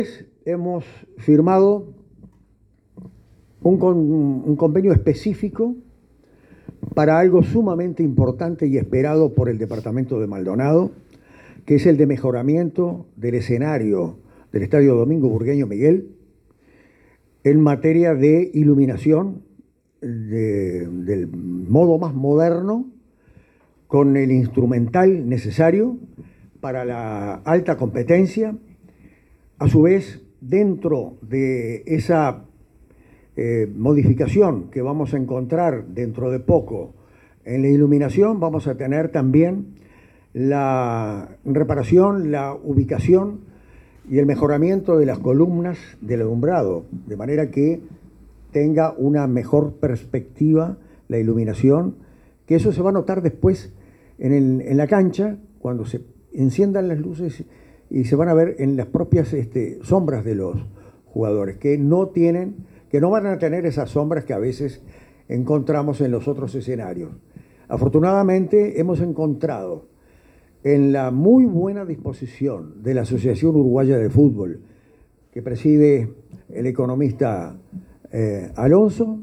Hemos firmado un convenio específico para algo sumamente importante y esperado por el departamento de Maldonado, que es el de mejoramiento del escenario del Estadio Domingo Burgueño Miguel en materia de iluminación del modo más moderno, con el instrumental necesario para la alta competencia. A su vez, dentro de esa modificación que vamos a encontrar dentro de poco en la iluminación, vamos a tener también la reparación, la ubicación y el mejoramiento de las columnas del alumbrado, de manera que tenga una mejor perspectiva la iluminación, que eso se va a notar después en la cancha, cuando se enciendan las luces y se van a ver en las propias sombras de los jugadores, que no van a tener esas sombras que a veces encontramos en los otros escenarios. Afortunadamente hemos encontrado en la muy buena disposición de la Asociación Uruguaya de Fútbol, que preside el economista Alonso,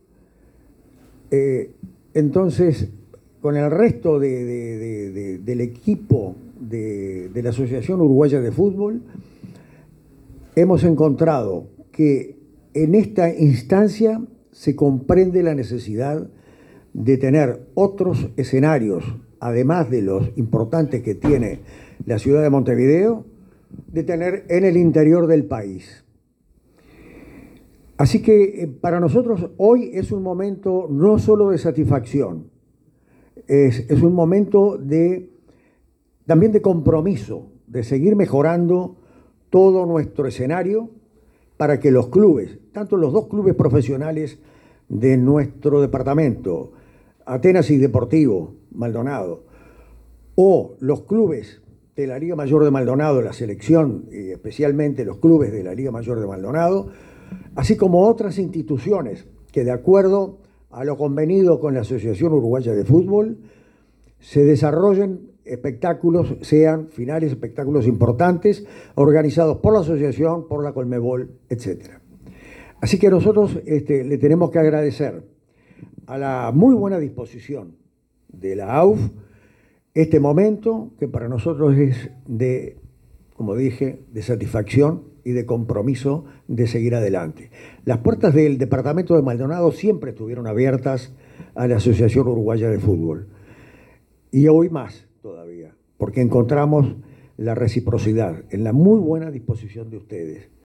entonces con el resto del equipo de la Asociación Uruguaya de Fútbol, hemos encontrado que en esta instancia se comprende la necesidad de tener otros escenarios, además de los importantes que tiene la ciudad de Montevideo, de tener en el interior del país. Así que para nosotros hoy es un momento no solo de satisfacción, es un momento también de compromiso, de seguir mejorando todo nuestro escenario para que los clubes, tanto los dos clubes profesionales de nuestro departamento, Atenas y Deportivo Maldonado, o los clubes de la Liga Mayor de Maldonado, la selección y especialmente los clubes de la Liga Mayor de Maldonado, así como otras instituciones que de acuerdo a lo convenido con la Asociación Uruguaya de Fútbol se desarrollen espectáculos, sean finales, espectáculos importantes, organizados por la asociación, por la Conmebol, etc. Así que nosotros le tenemos que agradecer a la muy buena disposición de la AUF este momento, que para nosotros es de, como dije, de satisfacción y de compromiso de seguir adelante. Las puertas del departamento de Maldonado siempre estuvieron abiertas a la Asociación Uruguaya de Fútbol. Y hoy más todavía, porque encontramos la reciprocidad en la muy buena disposición de ustedes.